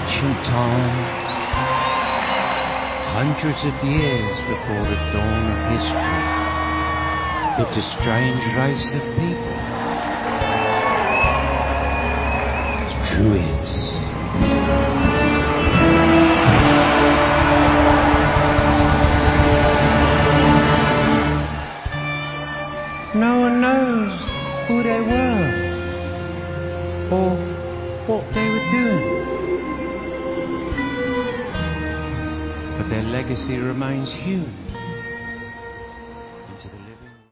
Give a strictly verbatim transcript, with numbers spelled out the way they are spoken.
ancient times, hundreds of years before the dawn of history, lived a strange race of people. Druids. No one knows who they were or what they were doing, but their legacy remains huge.